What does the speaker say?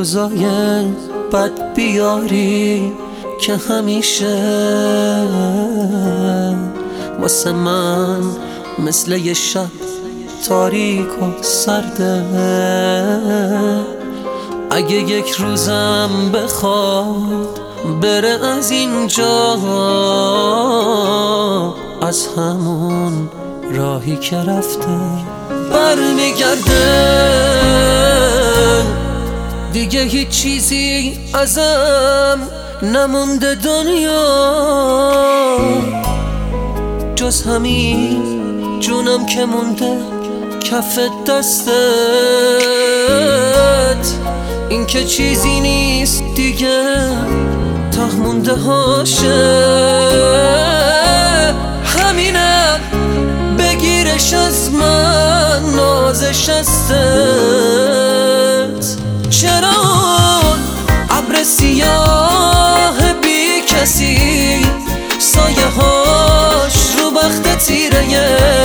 روزای بد بیاری که همیشه واسه من مثل یه شب تاریک و سرده. اگه یک روزم بخواد بره از اینجا، از همون راهی که رفته برمیگرده. دیگه هیچ چیزی ازم نمونده دنیا، جز همین جونم که مونده کف دستت. این که چیزی نیست دیگه، تا مونده هاشه. همینم بگیرش از من، نازش ازت. چرا ابر سیاه بی کسی سایه هاش رو بخت تیره